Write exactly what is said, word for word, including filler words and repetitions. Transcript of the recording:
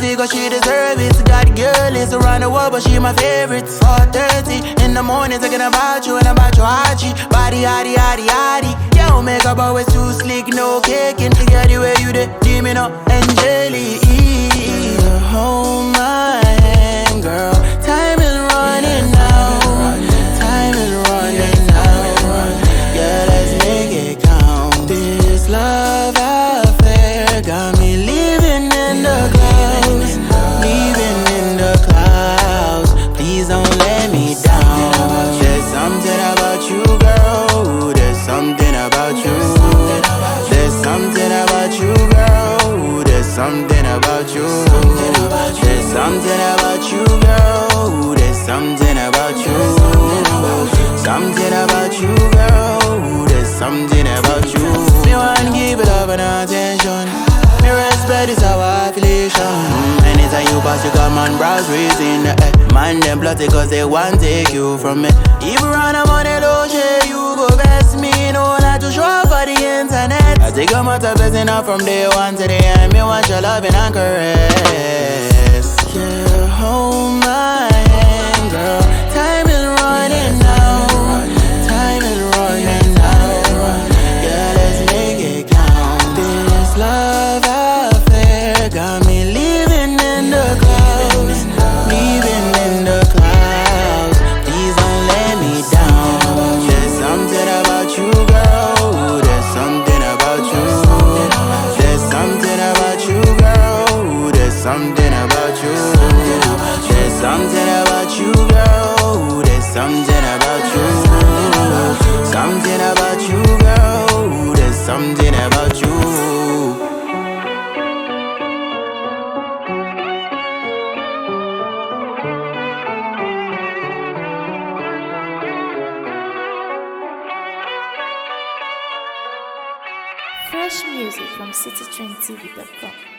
because she deserve it. Got girl is around the world, but she my favorite. four thirty in the morning, thinking about you and about your Hachi. Body, yaddy, yaddy, yaddy. Yo, makeup always too slick, no caking. Get the way you did, dreaming up, Angelique. Hold my hand, girl. Time is running out. Time is running out. Yeah, let's make it count. This love affair got me living in the clouds. Living in the clouds. Please don't let me down. There's something about you, girl. There's something about you. There's something about you, girl. There's something about you. There's something about you, girl. There's something about you. Something about you, girl. There's something about you. Me want give it love and attention. Me respect is our affiliation. Anytime you pass, you come and browse raising. Eh. Man them plotty cause they want take you from me. If you run a money low shade, you go best me. No like to show up for the internet. I take a matter blessing up from day one to the end. Me want your loving and caress. Yeah, hold my hand, girl. Time is running out. Time is running out. Yeah, let's make it count. This love affair got me living in the clouds. Living in the clouds. Please don't let me down. There's something about you, girl. There's something about you. There's something about you, girl. There's something about you. There's something about you, girl. There's something about you. Something about you, girl. There's something about you. Fresh music from city trend T V dot com.